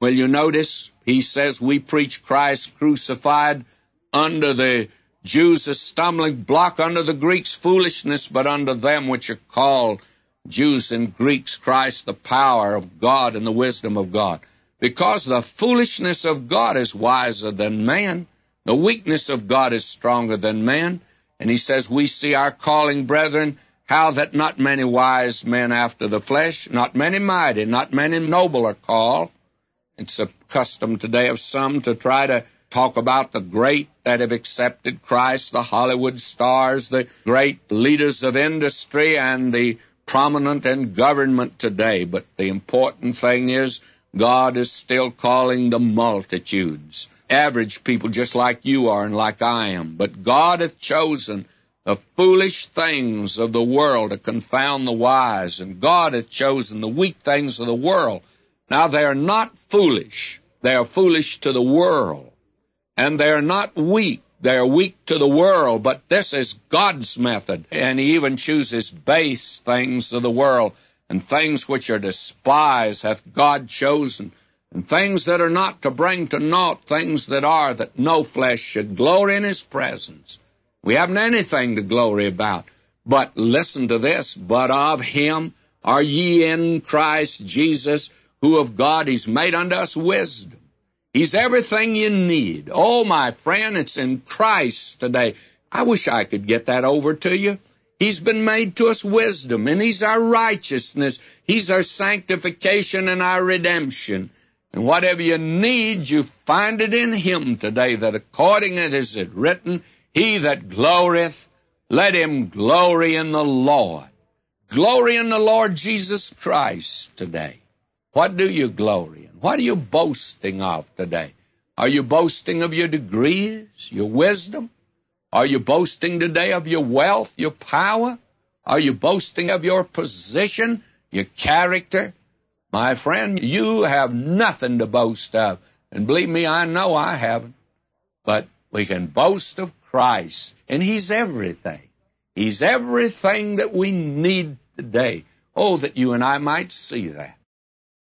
Will you notice? He says we preach Christ crucified, under the Jews a stumbling block, under the Greeks foolishness, but under them which are called Jews and Greeks Christ, the power of God and the wisdom of God. Because the foolishness of God is wiser than man, the weakness of God is stronger than man. And he says, we see our calling, brethren, how that not many wise men after the flesh, not many mighty, not many noble are called. It's a custom today of some to try to talk about the great that have accepted Christ, the Hollywood stars, the great leaders of industry, and the prominent in government today. But the important thing is God is still calling the multitudes, average people just like you are and like I am. But God hath chosen the foolish things of the world to confound the wise, and God hath chosen the weak things of the world. Now, they are not foolish. They are foolish to the world. And they are not weak. They are weak to the world. But this is God's method. And he even chooses base things of the world, and things which are despised hath God chosen, and things that are not to bring to naught things that are, that no flesh should glory in his presence. We haven't anything to glory about. But listen to this, but of him are ye in Christ Jesus, who of God he's made unto us wisdom. He's everything you need. Oh, my friend, it's in Christ today. I wish I could get that over to you. He's been made to us wisdom, and he's our righteousness. He's our sanctification and our redemption. And whatever you need, you find it in him today, that according as it is written, he that glorieth, let him glory in the Lord. Glory in the Lord Jesus Christ today. What do you glory in? What are you boasting of today? Are you boasting of your degrees, your wisdom? Are you boasting today of your wealth, your power? Are you boasting of your position, your character? My friend, you have nothing to boast of. And believe me, I know I haven't. But we can boast of Christ, and he's everything. He's everything that we need today. Oh, that you and I might see that.